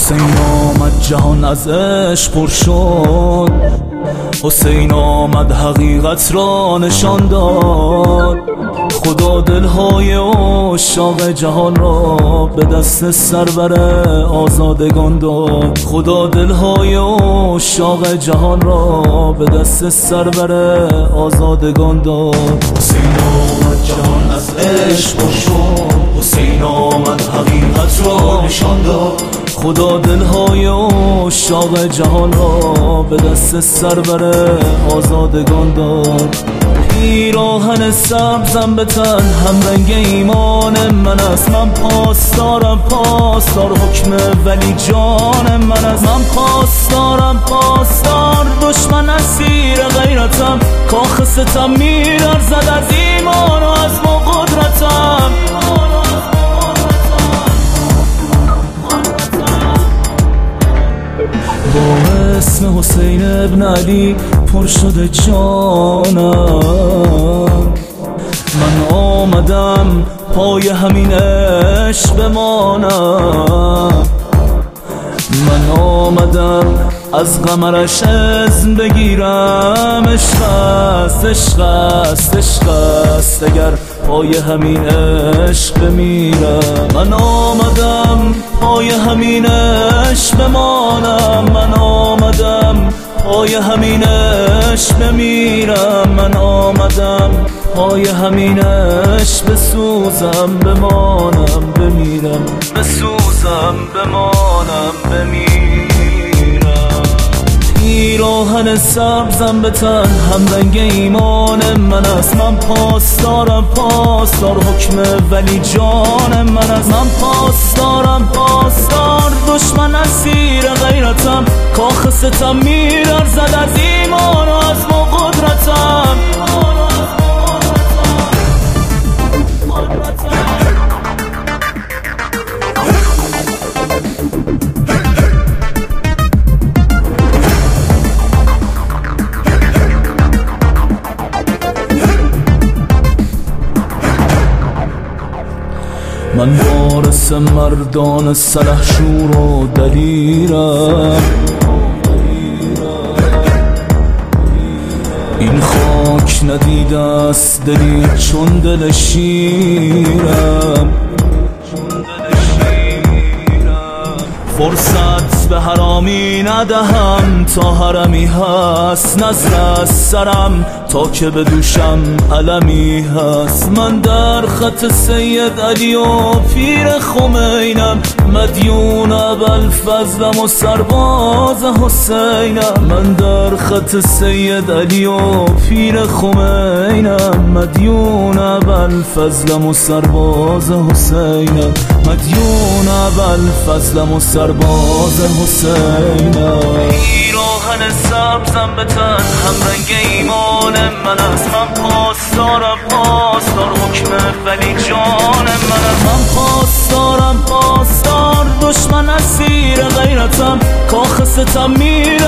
حسین آمد جهان ازش پر شد، حسین آمد حقیقت را نشان داد. خدا دلهای عشاق جهان را به دست سرور آزادگان داد. خدا دلهای عشاق جهان را به دست سرور آزادگان داد. حسین آمد جهان از عشق پر شد، حسین آمد حقیقت را نشان داد. خدا دلهای عشاق جهان را به دست سرور آزادگان داد. پیراهن سبزم به تن همرنگ ایمان من است. من پاسدارم پاسدار حکم ولی جان من است. من پاسدارم پاسدار دشمن اسیر غیرتم. کاخ ستم می‌لرزد از ایمان و از ما قدرتم. با اسم حسین ابن علی پر شده جانم. من آمدم پای همین عشق بمانم. من آمدم از قمرش اذن بگیرم. عشق است عشق است عشق است اگر پای همین عشق بمیرم. من آمدم پای همین عشق بمانم. من آمدم پای همین عشق بمیرم. من آمدم پای همین عشق بسوزم بمانم بمیرم. بسوزم بمانم بمیرم. پیراهن سبزم به تن همرنگ ایمان من است. من پاسدارم پاسدار حکم ولی جان من است. من پاسدارم پاسدار دشمن اسیر غیرتم. کاخ ستم می‌لرزد از ایمان و از ما قدرتم. من وارث مردان سلحشور و دلیرم. این خاک ندیده است دلی چون دل شیرم. فرصت به حرامی ندهم تا حرمی هست. نظر از سرم تا که به دوشم علمی هست. من در خط سید علی و پیر خمینم. مدیون ابوالفضلم و سرباز حسینم. من در خط سید علی و پیر خمینم. مدیون ابوالفضلم و سرباز حسینم. مدیون ابوالفضلم و سرباز حسینم. پیراهن سبزم به تن همرنگ ایمان من است. من پاسدارم پاسدار حکم ولی جان من است. من پاسدارم پاسدار دشمن اسیر غیرتم. کاخ ستم